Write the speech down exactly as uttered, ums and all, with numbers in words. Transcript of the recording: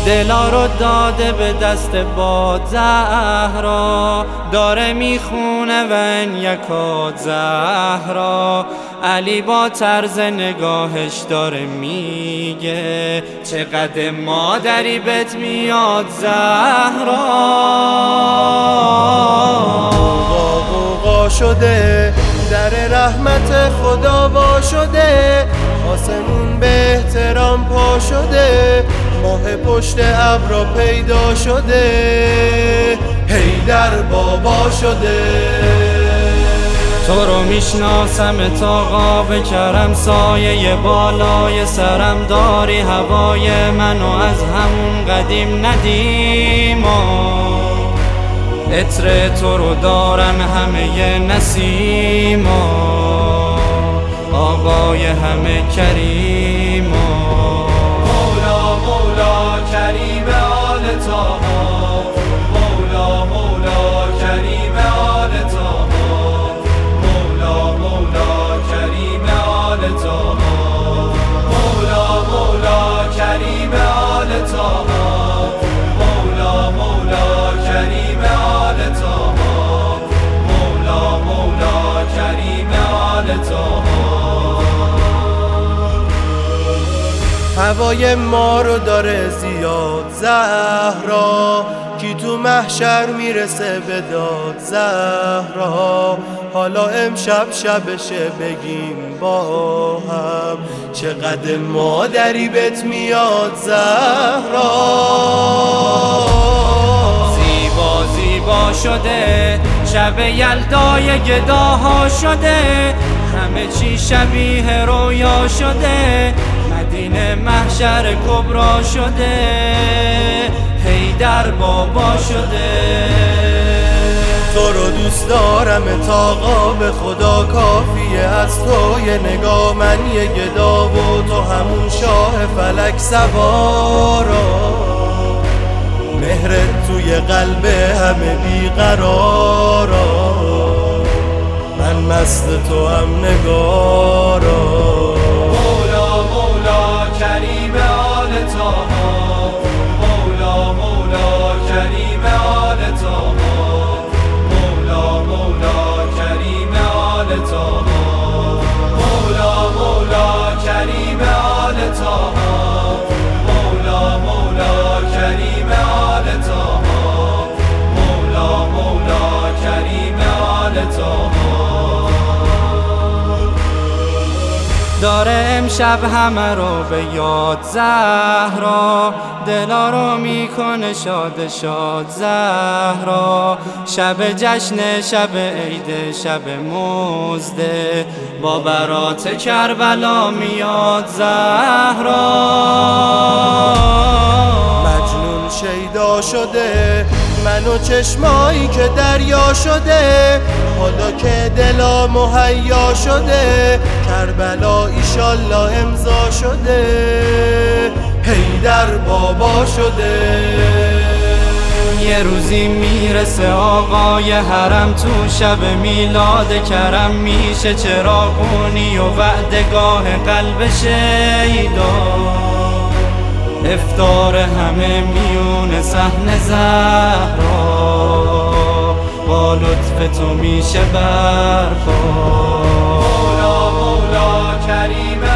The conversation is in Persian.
دلا رو داده به دست باد زهرا، داره میخونه و ان یکاد زهرا. علی با طرز نگاهش داره میگه چقدر مادری بهت میاد زهرا. غوغا غوغا شده در رحمت خدا وا شده، آسمون به احترام پا شده، ماه پشت ابرا پیدا شده، حیدر بابا شده. تو رو میشناسم تا قاب کرم، سایه بالای سرم داری هوای منو از همون قدیم ندیما. عطر تو رو دارم همه نسیما، آقای همه کریما. مولا مولا کریم آل طاها، مولا مولا کریم آل طاها، مولا مولا کریم آل طاها، مولا مولا کریم آل طاها، مولا مولا کریم آل طاها، مولا مولا کریم آل طاها. هوای ما رو داره زیاد زهرا، کی تو محشر میرسه به داد زهرا. حالا امشب شبشه بگیم با هم چقدر مادری بهت میاد زهرا. زیبا زیبا شده شب یلدای گداها شده، همه چی شبیه رویا شده، مدینه محشر کبرا شده، حیدر بابا شده. تو رو دوست دارم تا قاب خدا کافیه، از تو یه نگاه من یه گدا و تو همون شاه فلک سوارا. مهرت توی قلب همه بیقرارا، من مست تو هم نگارا. مولا مولا کریم آل طاها، مولا مولا کریم آل طاها، مولا مولا کریم آل طاها، مولا مولا کریم آل طاها، مولا مولا کریم آل طاها، مولا مولا کریم آل طاها. داره امشب همه رو به یاد زهرا، دلا رو میکنه شاد شاد زهرا. شب جشن شب عید شب مزده، با برات کربلا میاد زهرا. مجنون شیدا شده من و چشمایی که دریا شده، حالا که دلا مهیا شده، کربلا ایشالله امضا شده، حیدر بابا شده. یه روزی میرسه آقای حرم، تو شب میلاد کرم میشه چراغونی و وعدگاه قلب شیدا. افطار همه میون صحن زهرا، با لطف تو میشه برپا. مولا مولا کریم